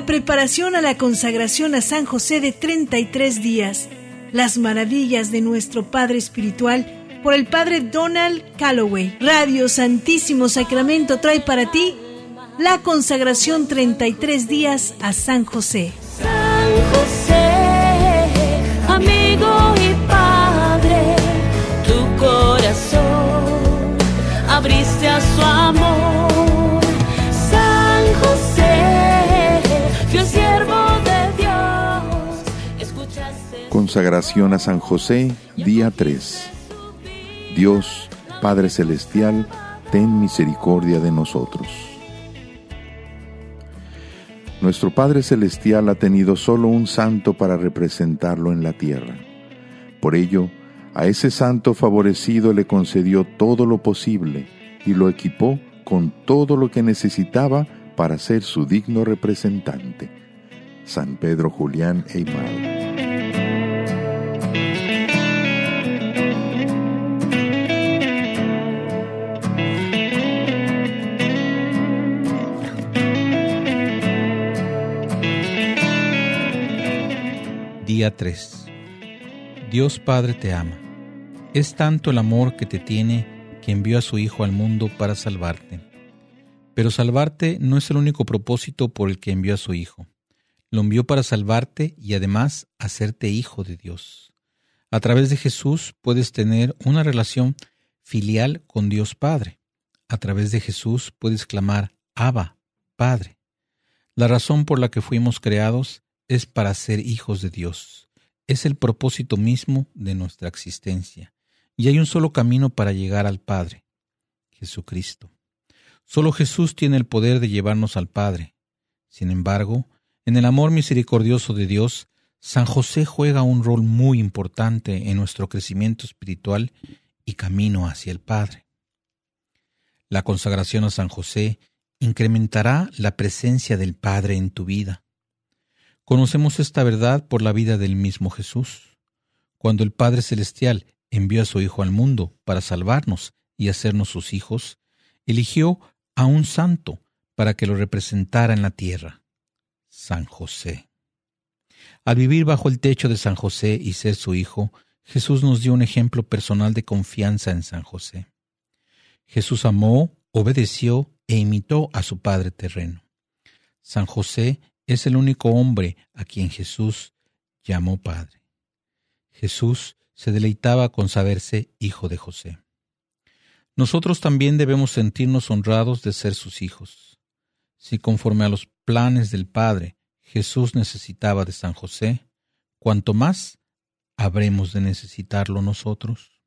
la preparación a la consagración a San José de 33 días. Las maravillas de nuestro Padre Espiritual por el Padre Donald Calloway. Radio Santísimo Sacramento trae para ti la consagración 33 días a San José. San José, amigo y padre, tu corazón abriste a su amor. San José, fiel siervo de Dios, escuchaste. Consagración a San José, día 3. Dios, Padre Celestial, ten misericordia de nosotros. Nuestro Padre Celestial ha tenido solo un santo para representarlo en la tierra. Por ello, a ese santo favorecido le concedió todo lo posible y lo equipó con todo lo que necesitaba para ser su digno representante. San Pedro Julián Eymar. Día 3. Dios Padre te ama. Es tanto el amor que te tiene que envió a su Hijo al mundo para salvarte. Pero salvarte no es el único propósito por el que envió a su Hijo. Lo envió para salvarte y además hacerte hijo de Dios. A través de Jesús puedes tener una relación filial con Dios Padre. A través de Jesús puedes clamar, Abba, Padre. La razón por la que fuimos creados es para ser hijos de Dios. Es el propósito mismo de nuestra existencia. Y hay un solo camino para llegar al Padre, Jesucristo. Solo Jesús tiene el poder de llevarnos al Padre. Sin embargo, en el amor misericordioso de Dios, San José juega un rol muy importante en nuestro crecimiento espiritual y camino hacia el Padre. La consagración a San José incrementará la presencia del Padre en tu vida. Conocemos esta verdad por la vida del mismo Jesús. Cuando el Padre Celestial envió a su Hijo al mundo para salvarnos y hacernos sus hijos, eligió a un santo para que lo representara en la tierra, San José. Al vivir bajo el techo de San José y ser su hijo, Jesús nos dio un ejemplo personal de confianza en San José. Jesús amó, obedeció e imitó a su Padre terreno. San José es el único hombre a quien Jesús llamó Padre. Jesús se deleitaba con saberse hijo de José. Nosotros también debemos sentirnos honrados de ser sus hijos. Si conforme a los planes del Padre Jesús necesitaba de San José, ¿cuánto más habremos de necesitarlo nosotros?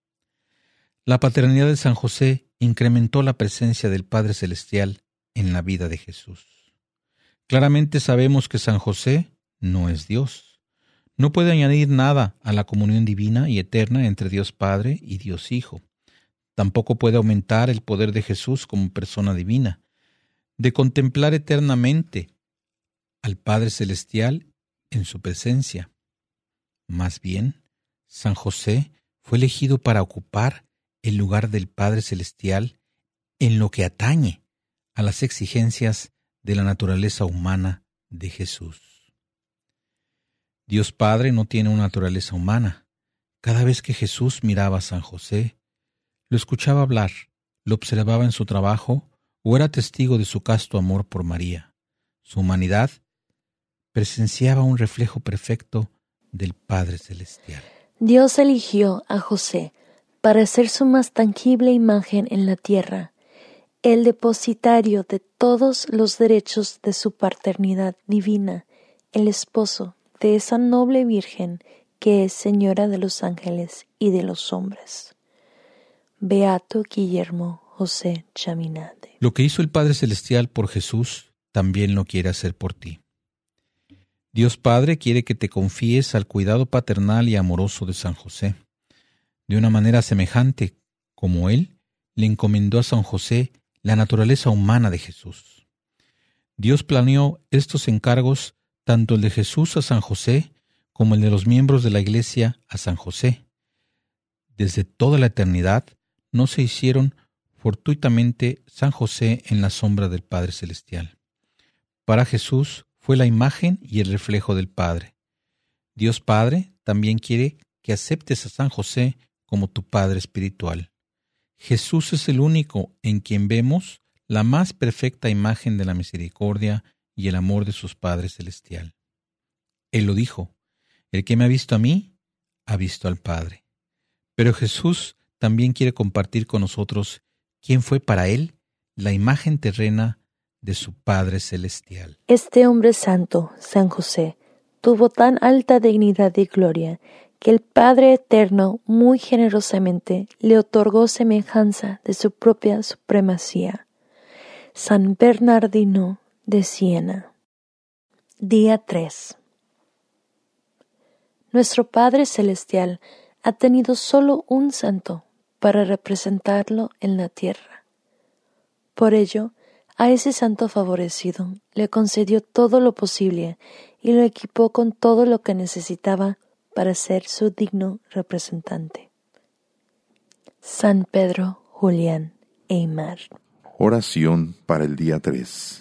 La paternidad de San José incrementó la presencia del Padre Celestial en la vida de Jesús. Claramente sabemos que San José no es Dios. No puede añadir nada a la comunión divina y eterna entre Dios Padre y Dios Hijo. Tampoco puede aumentar el poder de Jesús como persona divina, de contemplar eternamente al Padre Celestial en su presencia. Más bien, San José fue elegido para ocupar el lugar del Padre Celestial en lo que atañe a las exigencias de la naturaleza humana de Jesús. Dios Padre no tiene una naturaleza humana. Cada vez que Jesús miraba a San José, lo escuchaba hablar, lo observaba en su trabajo o era testigo de su casto amor por María. Su humanidad presenciaba un reflejo perfecto del Padre Celestial. Dios eligió a José para ser su más tangible imagen en la tierra, el depositario de todos los derechos de su paternidad divina, el esposo de esa noble Virgen que es Señora de los ángeles y de los hombres. Beato Guillermo José Chaminade. Lo que hizo el Padre Celestial por Jesús, también lo quiere hacer por ti. Dios Padre quiere que te confíes al cuidado paternal y amoroso de San José. De una manera semejante como Él le encomendó a San José la naturaleza humana de Jesús. Dios planeó estos encargos, tanto el de Jesús a San José como el de los miembros de la Iglesia a San José. Desde toda la eternidad no se hicieron fortuitamente San José en la sombra del Padre Celestial. Para Jesús Fue la imagen y el reflejo del Padre. Dios Padre también quiere que aceptes a San José como tu Padre espiritual. Jesús es el único en quien vemos la más perfecta imagen de la misericordia y el amor de sus Padre celestial. Él lo dijo: el que me ha visto a mí, ha visto al Padre. Pero Jesús también quiere compartir con nosotros quién fue para él la imagen terrena de su Padre celestial. Este hombre santo, San José, tuvo tan alta dignidad y gloria que el Padre Eterno muy generosamente le otorgó semejanza de su propia supremacía. San Bernardino de Siena. Día 3. Nuestro Padre Celestial ha tenido solo un santo para representarlo en la tierra. Por ello, a ese santo favorecido le concedió todo lo posible y lo equipó con todo lo que necesitaba para ser su digno representante. San Pedro, Julián e Aimar. Oración para el día 3.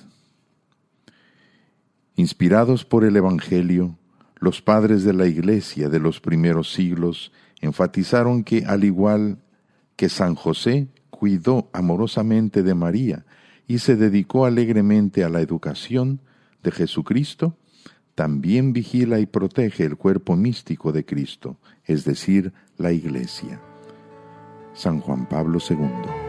Inspirados por el Evangelio, los padres de la Iglesia de los primeros siglos enfatizaron que, al igual que San José cuidó amorosamente de María y se dedicó alegremente a la educación de Jesucristo, también vigila y protege el cuerpo místico de Cristo, es decir, la Iglesia. San Juan Pablo II.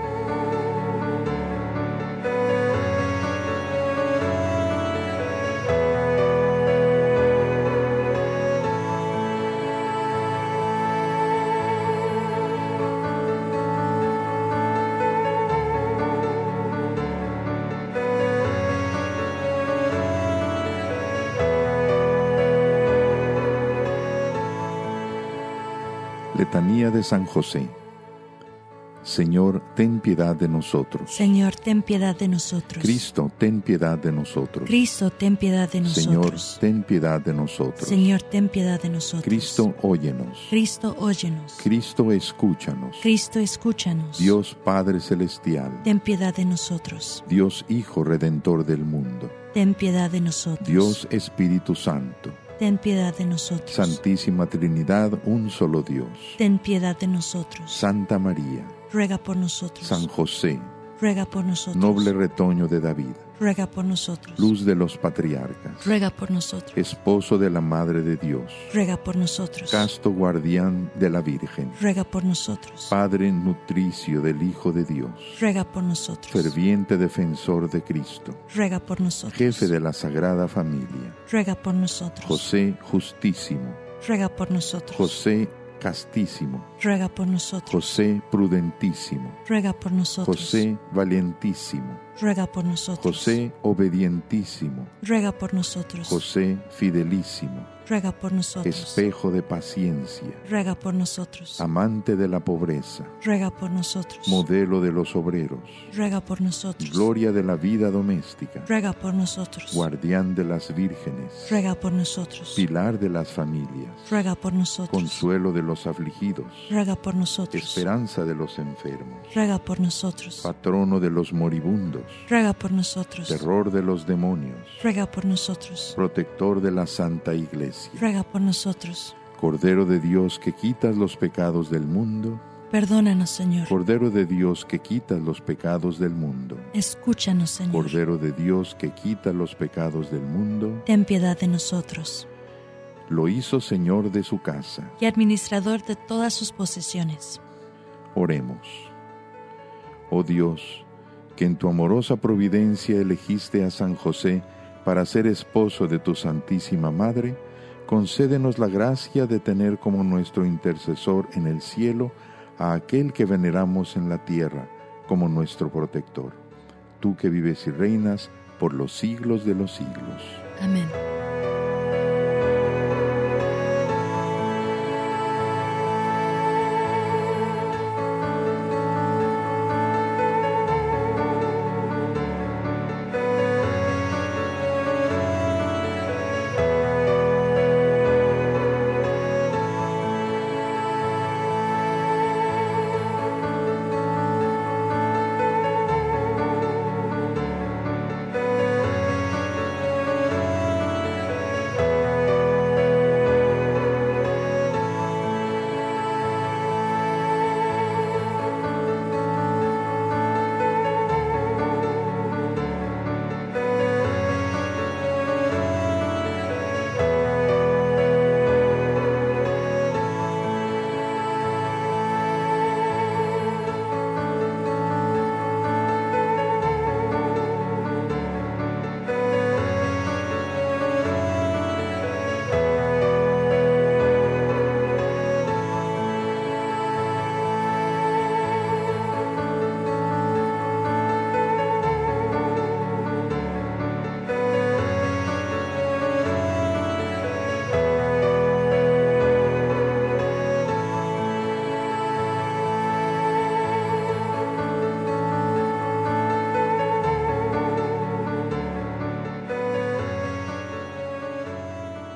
Letanía de San José. Señor, ten piedad de nosotros. Señor, ten piedad de nosotros. Cristo, ten piedad de nosotros. Cristo, ten piedad de nosotros. Señor, ten piedad de nosotros. Señor, ten piedad de nosotros. Cristo, óyenos. Cristo, óyenos. Cristo, escúchanos. Cristo, escúchanos. Dios Padre Celestial, ten piedad de nosotros. Dios Hijo Redentor del mundo, ten piedad de nosotros. Dios Espíritu Santo, ten piedad de nosotros. Santísima Trinidad, un solo Dios. ten piedad de nosotros. Santa María, ruega por nosotros. San José, ruega por nosotros. noble retoño de David, ruega por nosotros. luz de los patriarcas, ruega por nosotros. esposo de la Madre de Dios, ruega por nosotros. casto guardián de la Virgen, ruega por nosotros. Padre nutricio del Hijo de Dios, ruega por nosotros. ferviente defensor de Cristo, ruega por nosotros. jefe de la Sagrada Familia, ruega por nosotros. José justísimo, ruega por nosotros. José castísimo, ruega por nosotros. José prudentísimo, ruega por nosotros. José valientísimo, ruega por nosotros. José obedientísimo, ruega por nosotros. José fidelísimo, ruega por nosotros. espejo de paciencia, ruega por nosotros. amante de la pobreza, ruega por nosotros. modelo de los obreros, ruega por nosotros. gloria de la vida doméstica, ruega por nosotros. guardián de las vírgenes, ruega por nosotros. pilar de las familias, ruega por nosotros. consuelo de los afligidos, ruega por nosotros. esperanza de los enfermos, ruega por nosotros. patrono de los moribundos, ruega por nosotros. terror de los demonios, ruega por nosotros. protector de la Santa Iglesia, ruega por nosotros. Cordero de Dios que quitas los pecados del mundo, perdónanos, Señor. Cordero de Dios que quitas los pecados del mundo, escúchanos, Señor. Cordero de Dios que quita los pecados del mundo, ten piedad de nosotros. lo hizo Señor de su casa. Y administrador de todas sus posesiones. Oremos. Oh Dios, que en tu amorosa providencia elegiste a San José para ser esposo de tu Santísima Madre, concédenos la gracia de tener como nuestro intercesor en el cielo a aquel que veneramos en la tierra como nuestro protector. Tú que vives y reinas por los siglos de los siglos. Amén.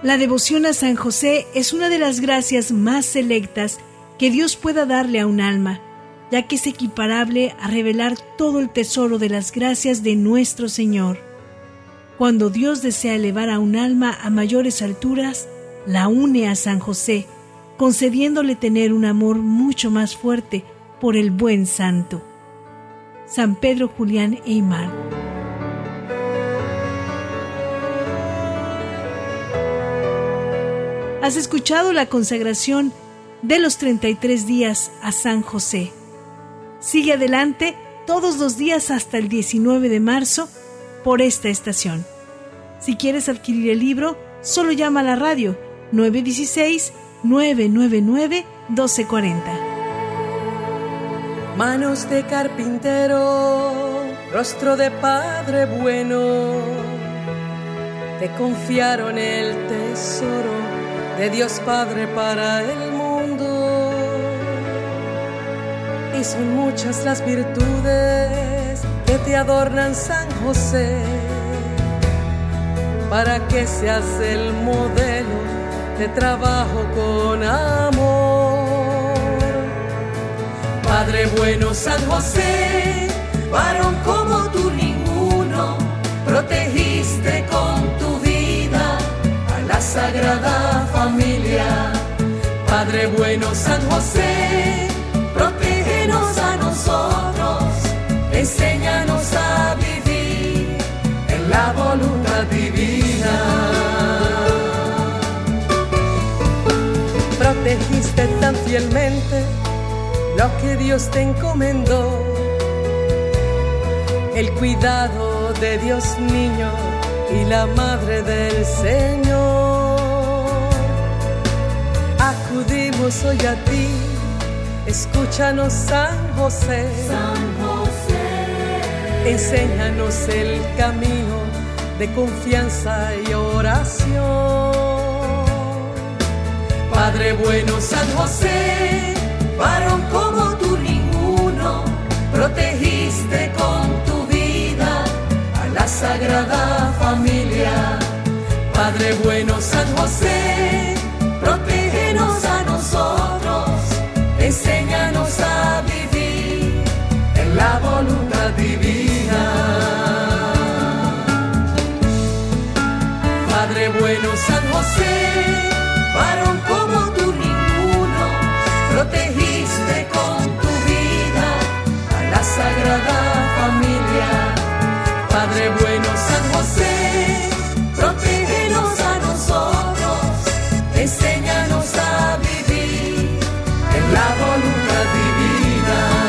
La devoción a San José es una de las gracias más selectas que Dios pueda darle a un alma, ya que es equiparable a revelar todo el tesoro de las gracias de nuestro Señor. Cuando Dios desea elevar a un alma a mayores alturas, la une a San José, concediéndole tener un amor mucho más fuerte por el buen santo. San Pedro Julián Eymar. Has escuchado la consagración de los 33 días a San José. Sigue adelante todos los días hasta el 19 de marzo por esta estación. Si quieres adquirir el libro, solo llama a la radio 916-999-1240. Manos de carpintero, rostro de padre bueno, te confiaron el tesoro de Dios Padre para el mundo. Y son muchas las virtudes que te adornan, San José, para que seas el modelo de trabajo con amor. Padre bueno, San José, varón como tú ninguno, protegiste con tu vida a la Sagrada Familia. Padre bueno, San José, protégenos a nosotros, enséñanos a vivir en la voluntad divina. Protegiste tan fielmente lo que Dios te encomendó, el cuidado de Dios niño y la madre del Señor. Acudimos hoy a ti, escúchanos, San José. San José, enséñanos el camino de confianza y oración. Padre bueno, San José, varón como tú ninguno, protegiste con tu vida a la Sagrada Familia. Padre bueno, San José, protégenos a nosotros, enséñanos a vivir en la voluntad divina. Padre bueno, San José, varón como tú ninguno, protegiste con tu vida a la Sagrada Familia. Padre bueno, San José, protégenos a nosotros, enséñanos a vivir en la voluntad divina.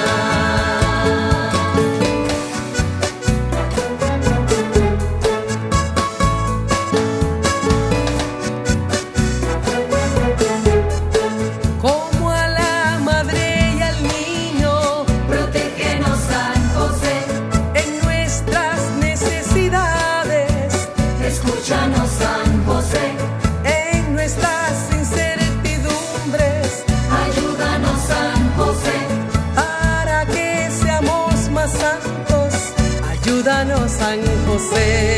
Como a la madre y al niño, protégenos, San José, en nuestras necesidades, escúchanos, San José, en nuestras incertidumbres, ayúdanos, San José, para que seamos más santos. Ayúdanos, San José.